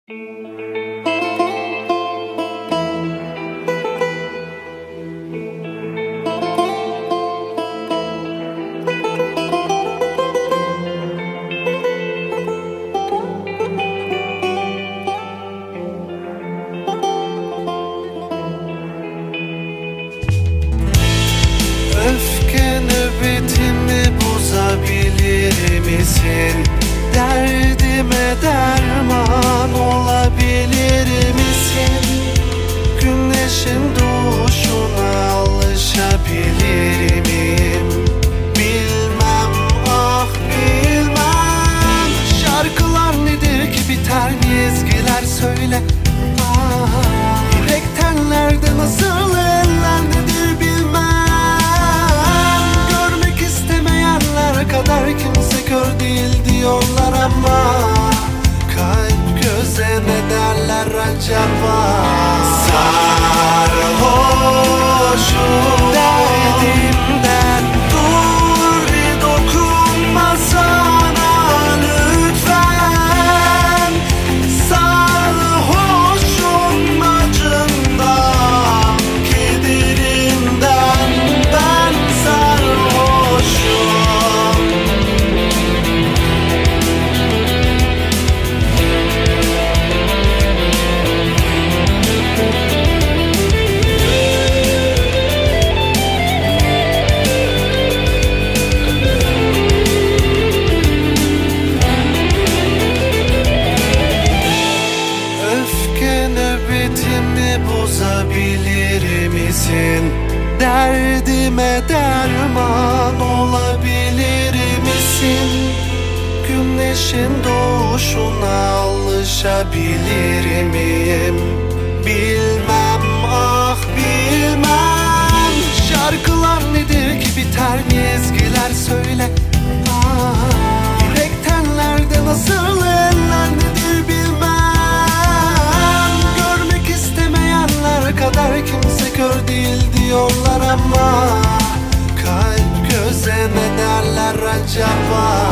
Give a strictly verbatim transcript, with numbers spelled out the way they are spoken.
Öfke nöbetimi bozabilir misin? Derdime derman olabilir misin? Güneşin doğuşuna alışabilir miyim? Bilmem, ah bilmem. Şarkılar nedir ki biter mi, ezgiler söyle. Ah, yürek tellerde nasıl eller nedir bilmem. Görmek istemeyenler kadar kimse kör değil diyorlar ama kalp göze ne derler acaba? Sarhoşum derdimden, dur bir dokunma sana lütfen. Sarhoşum acından, kederimden, ben sarhoşum. Öfke nöbetimi bozabilir misin? Derdime derman olabilir misin? Güneşin doğuşuna alışabilir miyim? Bilmem, ah bilmem. Şarkılar nedir ki biter mi, ezgiler söyle. Ah, yürek tellerde nasıl eller nedir bilmem. Görmek istemeyenler kadar kimse kör değil diyorlar ama kalp göze ne derler acaba?